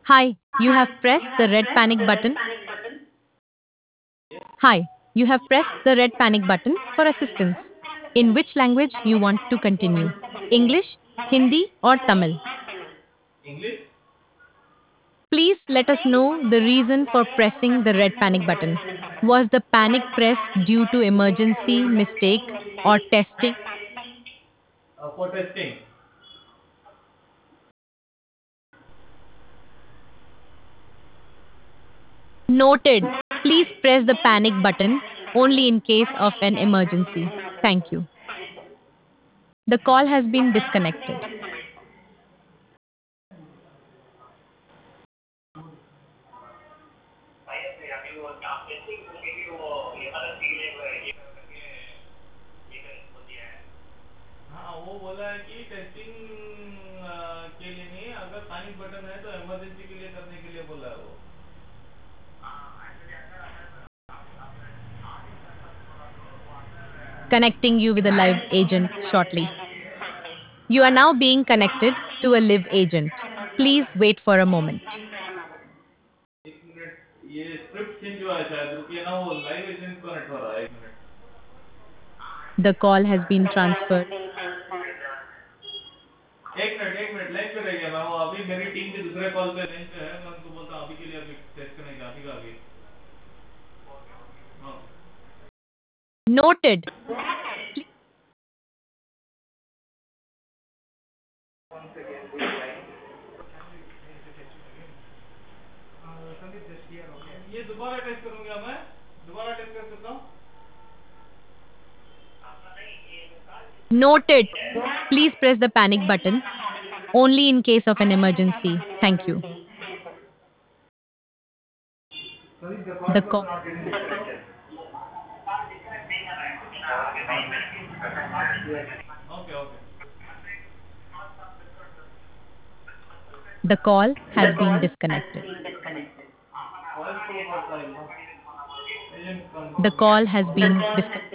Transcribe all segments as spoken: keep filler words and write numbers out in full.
Hi, you have pressed the red panic button. Hi, you have pressed the red panic button for assistance. In which language you want to continue? English, Hindi, or Tamil? English? Please let us know the reason for pressing the red panic button. Was the panic press due to emergency, mistake, or testing? Uh, for testing. Noted. Please press the panic button only in case of an emergency. Thank you. The call has been disconnected. हाँ वो बोला है कि testing के लिए नहीं, अगर panic button है तो इमरजेंसी के लिए करने के लिए बोला है वो। Connecting you with a live agent shortly. You are now being connected to a live agent. Please wait for a moment. एक मिनट, ये स्क्रिप्ट चेंज हुआ है शायद, रुकिए ना, वो लाइव एजेंट कनेक्ट हो रहा है, एक मिनट। The call has been transferred. एक मिनट एक मिनट लाइन पे रहिए, मैं वो अभी मेरी टीम के दूसरे कॉल पे लाइन पे है, मैं उनको बोलता हूँ अभी के लिए, अभी टेस्ट करने का, अभी का अभी। हाँ। Noted. ये दोबारा टेस्ट करूंगा मैं, दोबारा टेस्ट कर सकता हूँ। Noted. Please press the panic button only in case of an emergency. Thank you. The The call was call, not getting disconnected. Okay, okay. the call has been disconnected. Call तो करता है ना, agent The confirm. call has been disconnected.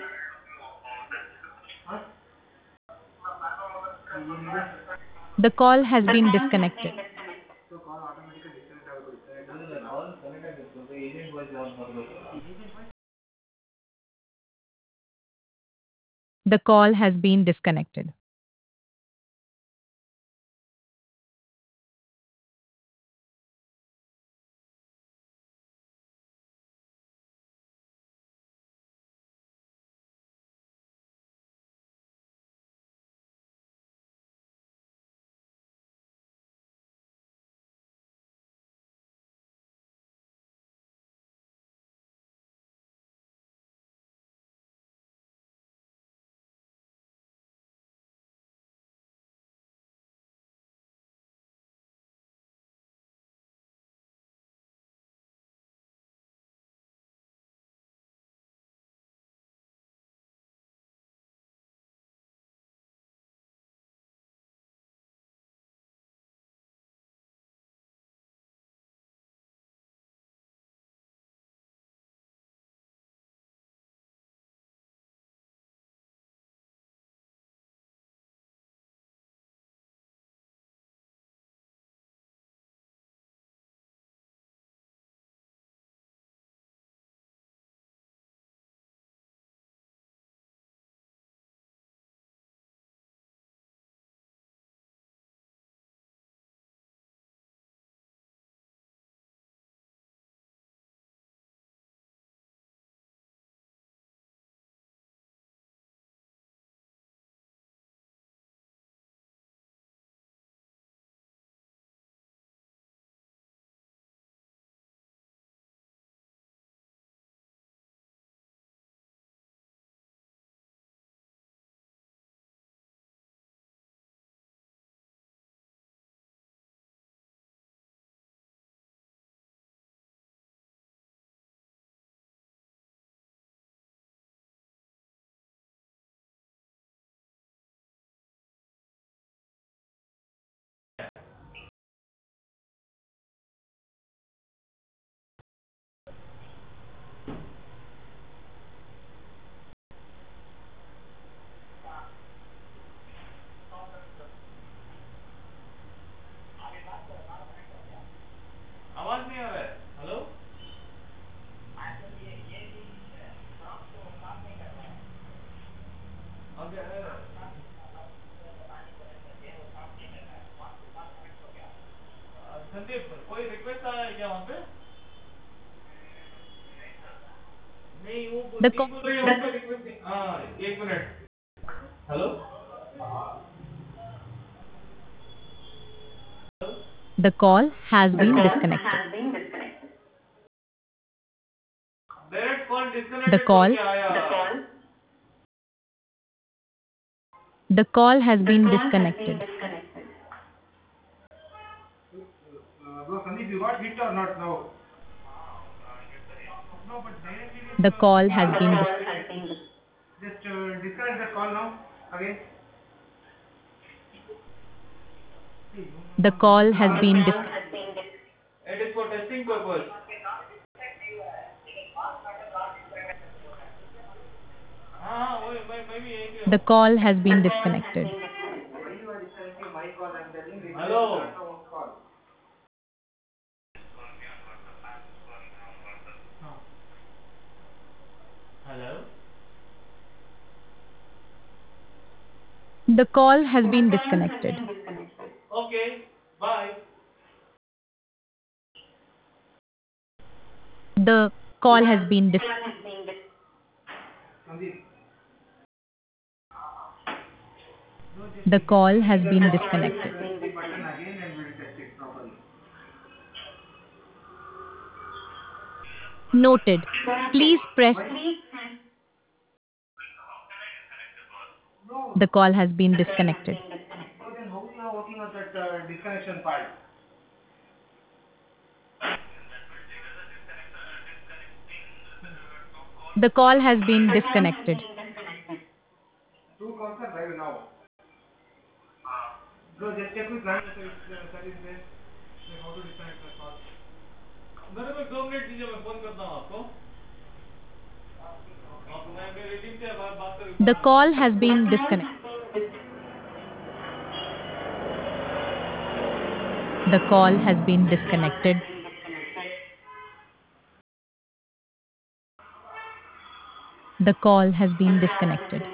हाँ, The call has been disconnected. तो call automatically disconnect out call connect करते हैं, agent voice on कर दो। The call has been disconnected. Sandeep कोई रिक्वेस्ट आया है क्या वहाँ पे? नहीं वो The टीम call, को तो ये उनका रिक्वेस्ट नहीं। हाँ एक मिनट। Hello. the call has been disconnected. Direct call The disconnected बोल call, के आया। the call has been disconnected. Bro, Sandeep, you got hit or not now? No, but directly it is. The call has been Uh, dis- just uh, disconnect the call now. Again. the call has been dis- It is for testing purpose. हाँ हाँ वही मैं मैं भी यही पे the हूँ। call has been disconnected. Why you are disconnecting my call? I'm telling you. Hello. Call. हाँ. Hello. The call has been disconnected. Okay. Bye. The call has been dis- Sandeep. No, just the call has disconnect been the call. I will disconnected. press the button again and will test it properly. Noted. Please press Why? No. the call has been disconnected. So then how you are working on that uh, disconnection part? The call has been disconnected. Two calls are live now. No, just check with line service uh, service there. Like how to disconnect the call. मेरे को दो minute दीजिए मैं phone करता हूँ आपको। आप मैं मेरी टीम से बात बात कर The फोन करता call हूँ। has been disconnected. The call has been disconnected. The call has been disconnected.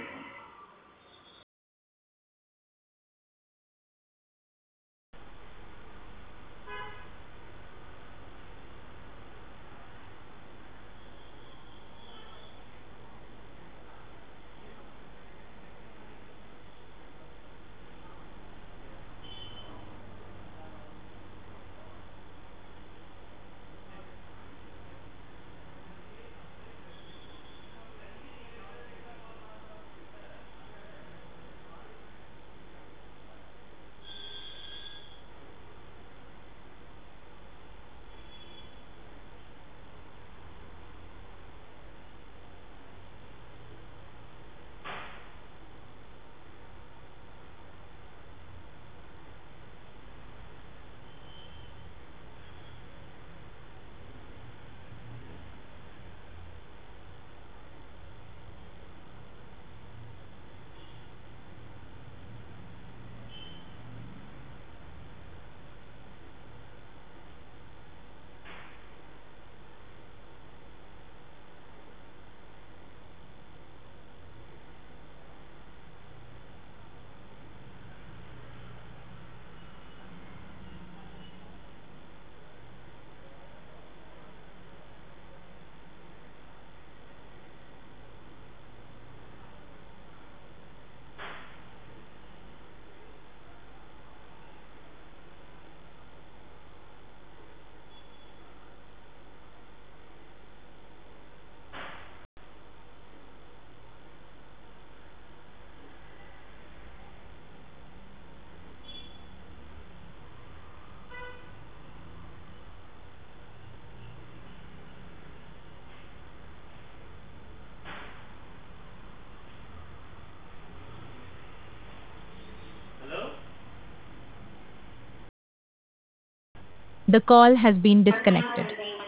Hello. The call has been disconnected.